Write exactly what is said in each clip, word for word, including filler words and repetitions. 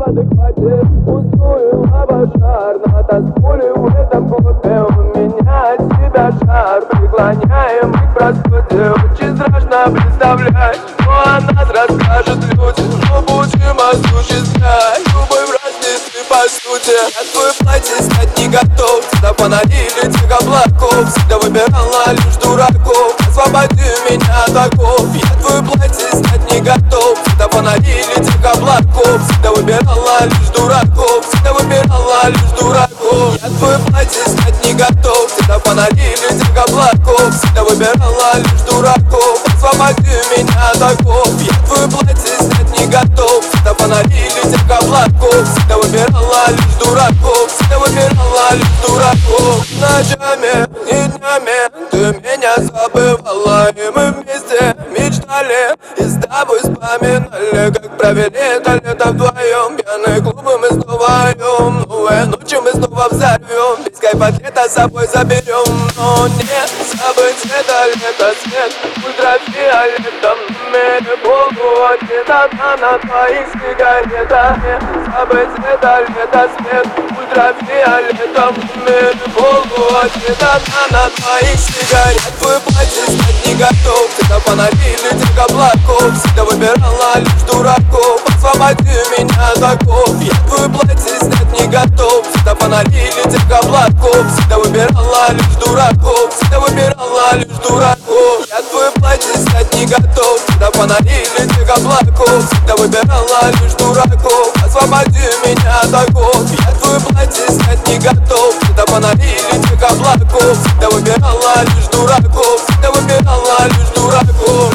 в адеквате, устроила пожар на танцполе в этом клубе. У меня от тебя жар, преклоняем к простуде. Очень страшно представлять, что о нас расскажут люди, что будем осуществлять любовь в разнице по сути. Я твое платье снять не готов, всегда фанатили тех облаков, всегда выбирала лишь дураков. Освободи меня от оков. Я твое платье снять не готов, всегда фанатили тех облаков, всегда выбирала лишь дураков, всегда выбирала лишь дураков. Я твое платье снять не готов, всегда фанатили тех облаков, всегда выбирала лишь дураков. Освободи меня от оков. Я твое платье снять не готов, всегда фанатили тех облаков, всегда выбирала лишь дураков, всегда выбирала лишь дураков. Ночами и днями ты меня забывала, и мы вместе мечтали и с тобой вспоминали, как провели это лето вдвоем. Пьяные клубы мы снова идем, новые ночи мы снова взорвем, весь кайф от лета с собой заберем. Но нет, забыть это лето, свет ультрафиолетом, мне полгода где-то на твоих сигаретах. Нет, забыть это лето, свет ультрафиолетом, мне полгода где-то на твоих сигаретах. Твое платье снять не готов, всегда фанатили тех облаков, всегда выбирала лишь дураков. Освободи меня от оков. Я твое платье снять не готов, всегда фанатили тех облаков, всегда выбирала лишь дураков, всегда выбирала лишь дураков. Я твое платье снять не готов, всегда фанатили тех облаков, всегда выбирала лишь дураков. Освободи меня от оков. Я твое платье снять не готов, всегда фанатили тех облаков, всегда выбирала лишь дураков, всегда выбирала лишь дураков.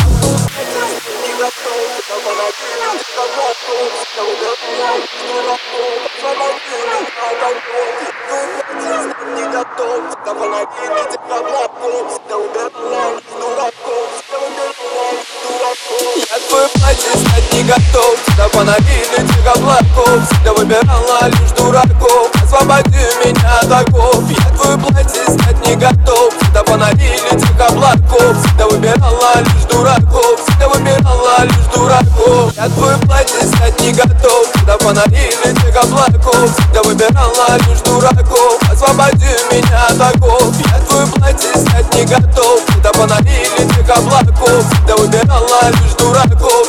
Я твое платье снять не готов, всегда фанатили тех облаков, всегда выбирала лишь дураков. Освободи меня от оков. Я твое платье снять не готов, всегда фанатили тех облаков, всегда выбирала лишь дураков, всегда выбирала лишь дураков. Я твое платье снять не готов, всегда фанатили тех облаков, всегда выбирала лишь дураков. Освободи меня от оков. Я твое платье снять не готов, всегда фанатили тех облаков, всегда выбирала лишь дураков.